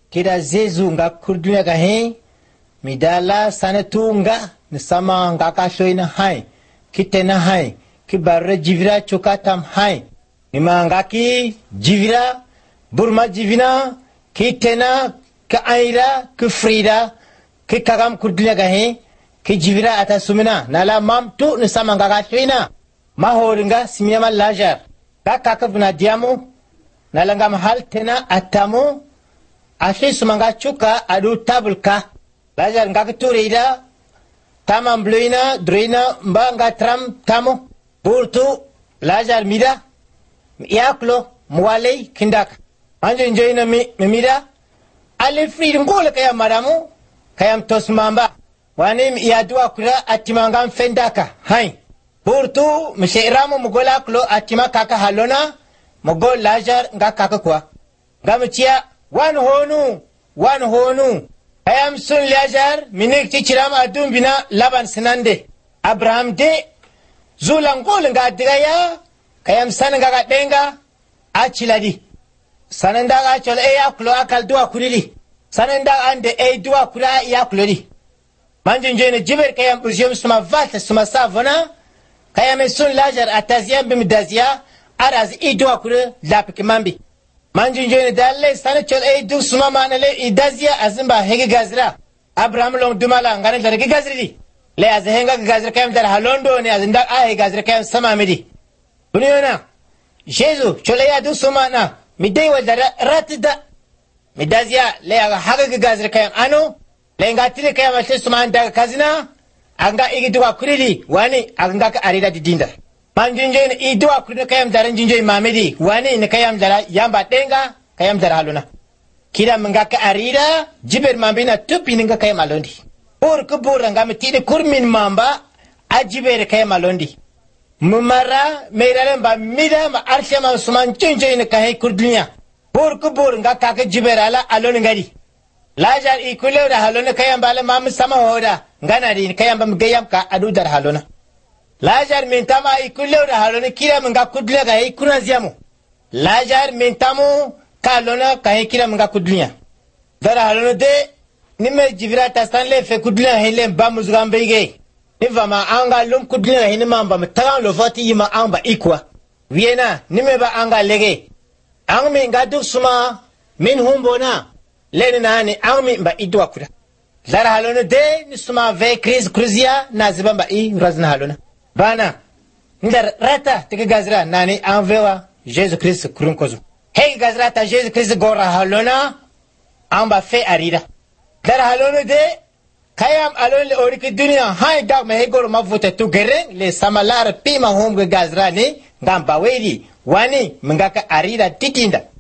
kida zezu nga kurdunya ga he midala sanatunga nisama nga ka shoina hai kitena hai kibarre jivira chokatam hai nimanga ki jivira burma jivina kitena ka aira ki frida ki kagam kurdunya ga he ki jivira ata sumina nala mamtu nisama nga ka shoina mahoringa simiyama lajar kaka buna diamu nalanga mahal tena atamu ashe sumanga chuka adu tabulka lajar nga kuturida tamam bluina drina mbanga tram tamu burtu lajar mida yaklo mwalei kindak anjo njoina mida alifrid ngole kaya madamu kaya mtosmamba wani yadua kura atimanga mfendaka hai burtu mshiramu mugola klo atima kaka halona mugol lajar nga kaka kwa ngamchia wan honu ayam sun lajar minik chichiram adum bina laban sinande abraham de zulangol nga digaya kayam san nga denga achiladi sananda ga chol e yaklo akal duwa kurili sananda ande e duwa kura yaklodi manjinjene jiber kayam uziyum suma vat suma savona kayam sun lajar ataziyam bimdazia araz idwa kure lapikimambi manjinjene dalle sana chol e du suma manale idazia azimba hege gazra abraham long dumala ngane darge gazridi le azhenga gazra kayam dar halondo ne azinda a gazra kayam sama midi buniyona jesu chol e du suma na midai wa dar ratida midazia le haga gazra kayam ano le ngatire kayam atle suma nda kazina anga igidwa kuridi wani anga ka arida didinda manjinjene idwa kurida kayam daran jinjoi mamedi wani ne kayam dara yamba denga kayam dara haluna kida manga ka arida jiber mambina tupi ninga kayam alondi bur nga mitide kurmin mamba ajiber kayam alondi mumara meirale mida ma arshama suman jinjoi ne kay kurdunya bur nga kaka jiber ala aloni ngadi lajar ikule da halona kayam bala mam sama hoda ngana din kayam bam gayam ka adu dar halona lajar mintama ikule da halona kira mga kudliya ga ikuna ziamu lajar mintamu kalona ka kira mga kudliya dar halona de nimme jibira tastanle fe kudliya hele bam zugambe ge nivama anga lum kudliya hini mamba mtagan lo fati yima amba ikwa wiena nimme ba anga lege angmi ngadu suma min humbona leni nani angmi mba idwa kura zara halona de nisuma ve krizia naziba mba i razna halona bana ndar rata tike gazra nani anvewa Jesu Christ kurunkozu hey gazra ta Jesu Christ gora halona amba fe arida zara halona de kayam alon le oriki dunia hay dag me gor mavuta tu gereng le samalar pima hom gazra ni ngamba wedi wani mngaka arida titinda